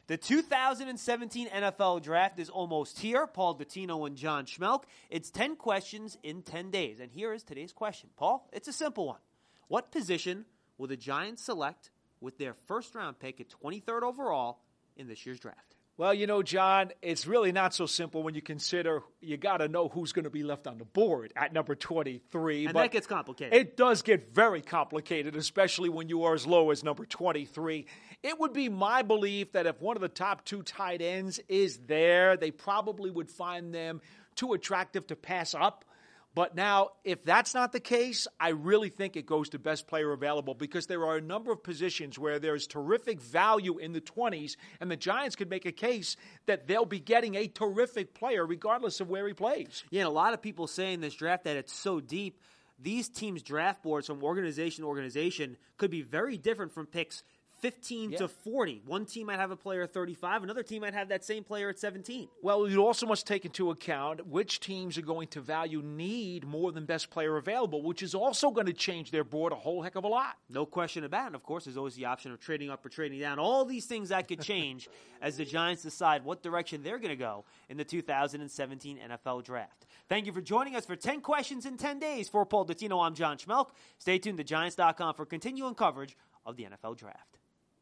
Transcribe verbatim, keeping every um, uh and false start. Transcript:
The two thousand seventeen N F L Draft is almost here. Paul Dottino and John Schmelk. It's ten questions in ten days. And here is today's question. Paul, it's a simple one. What position will the Giants select with their first-round pick at twenty-third overall in this year's draft? Well, you know, John, it's really not so simple when you consider you got to know who's going to be left on the board at number twenty-three. And but that gets complicated. It does get very complicated, especially when you are as low as number twenty-three. It would be my belief that if one of the top two tight ends is there, they probably would find them too attractive to pass up. But now, if that's not the case, I really think it goes to best player available because there are a number of positions where there's terrific value in the twenties, and the Giants could make a case that they'll be getting a terrific player regardless of where he plays. Yeah, and a lot of people say in this draft that it's so deep. These teams' draft boards from organization to organization could be very different from picks fifteen yeah. to forty. One team might have a player at thirty-five. Another team might have that same player at seventeen. Well, you also must take into account which teams are going to value need more than best player available, which is also going to change their board a whole heck of a lot. No question about it. And, of course, there's always the option of trading up or trading down. All these things that could change as the Giants decide what direction they're going to go in the two thousand seventeen N F L Draft. Thank you for joining us for ten questions in ten days. For Paul Dottino, I'm John Schmelk. Stay tuned to Giants dot com for continuing coverage of the N F L Draft.